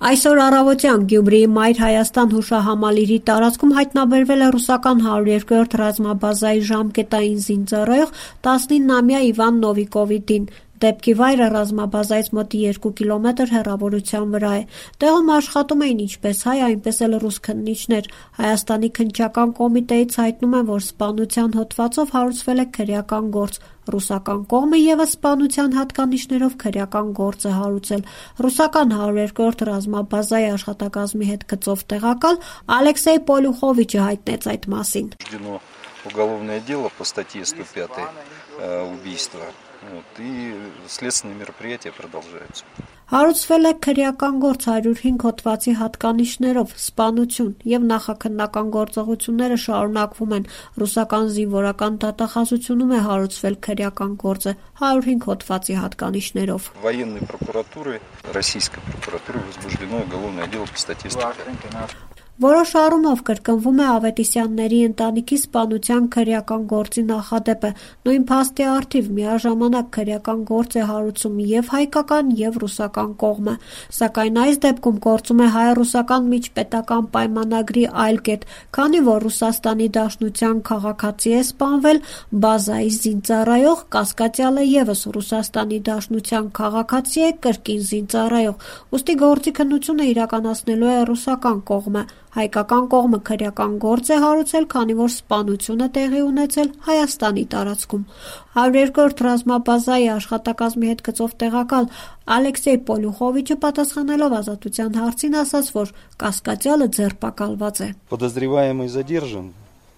Այսօր առավոտյան Գյումրիի Մայր Հայաստան հուշահամալիրի տարածքում հայտնաբերվել է ռուսական 102-րդ ռազմաբազայի ժամկետային զինծառայող 19-ամյա Իվան Նովիկովի դին։ Դեպքի վայրը ռազմաբազայից մոտ 2 կիլոմետր հեռավորության վրա է։ Տեղում աշխատում էին ինչպես հայ, այնպես էլ ռուս քննիչներ։ Հայաստանի քննչական կոմիտեից հայտնում են, որ սպանության հոդվածով հարուցվել է քրեական գործ։ Ռուսական կողմը ևս սպանության հատկանիշներով քրեական գործ է հարուցել։ Ռուսական 102-րդ ռազմաբազայի աշխատակազմի հետ գծով տեղակալ Ալեքսեյ Պոլյուխովիչը հայտնեց այդ մասին։ Уголовное дело по статье 105 убийство. И следственные мероприятия продолжаются. Հարուցվել է քրեական գործ 105 հոդվածի հատկանիշներով, սպանություն եւ նախաքննական գործողությունները շարունակվում են։ Ռուսական զինվորական դատախազությունում է հարուցվել քրեական գործը 105 հոդվածի հատկանիշներով։ Военной прокуратуры, российской прокуратуры возбуждено уголовное дело по статье 105. Որոշ առումով կրկնվում է Ավետիսյանների ընտանիքի սպանության քրեական գործի նախադեպը։ Նույն փաստի առթիվ միաժամանակ քրեական գործ է հարուցում եւ հայկական եւ ռուսական կողմը։ Սակայն այս դեպքում գործում է հայ-ռուսական միջպետական պայմանագրի այլ կետ, քանի որ Ռուսաստանի Դաշնության քաղաքացի է սպանվել, բազայի զինծառայող կասկածյալը ևս Ռուսաստանի Դաշնության քաղաքացի է, կրկին զինծառայող։ Ուստի գործի քննությունը իրականացնելու է ռուսական կողմը։ Հայկական կողմը քրեական գործ է հարուցել, քանի որ սպանությունը տեղի ունեցել Հայաստանի տարածքում։ 102-րդ ռազմաբազայի աշխատակազմի հետ գծով տեղակալ Ալեքսեյ Պոլյուխովիչը պատասխանելով Ազատության հարցին ասաց, որ կասկածյալը ձերբակալված է։ Подозреваемый задержан.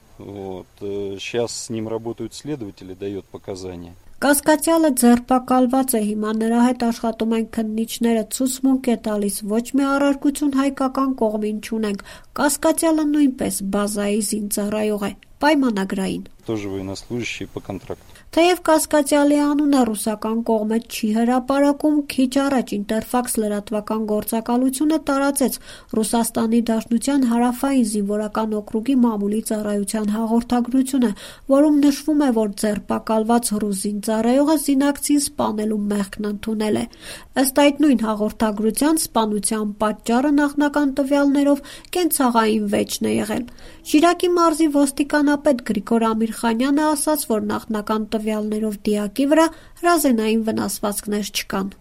Сейчас с ним работают следователи, дает показания. Կասկածյալը ձերբակալված է, հիմա նրա հետ աշխատում են քննիչները, ցուցմունք է տալիս, ոչ մի առարկություն հայկական կողմին չունենք։ Կասկածյալը նույնպես բազայի զինծառայող է, պայմանագրային։ Тоже военнослужащий по контракту. Թեև կասկածյալի անունը ռուսական կողմը չի հրապարակում, քիչ առաջ Ինտերֆաքս լրատվական գործակալությունը տարածեց Ռուսաստանի Դաշնության հարավային զինվորական օկրուգի մամուլի ծառայության հաղորդագրությունը, որում նշվում է, որ ձերբակալված ռուս զինծառայողը զինակցին սպանելու մեղքն ընդունել է։ Ըստ այդ նույն հաղորդագրության սպանության պատճառը նախնական տվյալներով կենցաղային վեճն է եղել։ Շիրակի մարզի ոստիկանապետ Գրիգոր Ամիրխանյանը ասաց, որ նախնական տվյալներով դիակի վրա հրազենային վնասվածքներ չկան։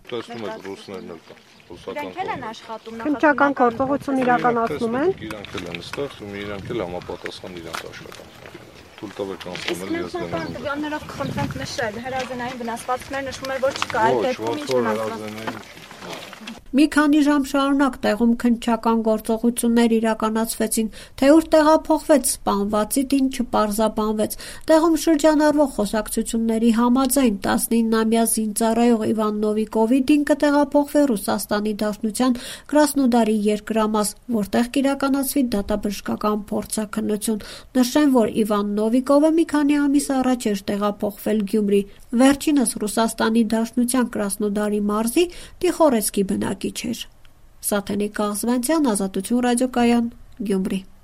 Իրանք էլ են աշխատում, քննչական գործողություն իրականացնում են։ Իրանք էլ են ստեղ, իրանք էլ համապատասխան իրանք աշխատանք։ Նախնական տվյալներով կխնդրենք նշել, հրազենային վնասվածքներ նշվում է, որ չկա, այդ դեպքում ինչ վնասվածքներ։ Մի քանի ժամ շարունակ տեղում քննչական գործողություններ իրականացվեցին, թե ուր տեղափոխվեց սպանվածի դին չպարզաբանվեց։ Տեղում շրջանառվող խոսակցությունների համաձայն 19-ամյա զինծառայող Իվան Նովիկովի դին կտեղափոխվի Ռուսաստանի Դաշնության Կրասնոդարի երկրամաս, որտեղ կիրականացվի դատաբժշկական փորձաքննություն։ Նշեմ, որ Իվան Նովիկովը մի քանի ամիս առաջ էր տեղափոխվել Գյումրի։ Վերջինս Ռուսաստանի Դաշնության Կրասնոդարի մարզի Տիխորեցկի բնակիչ էր։ Սաթենիկ Աղզվանցյան, Ազատություն ռադիոկայան, Գյումրի։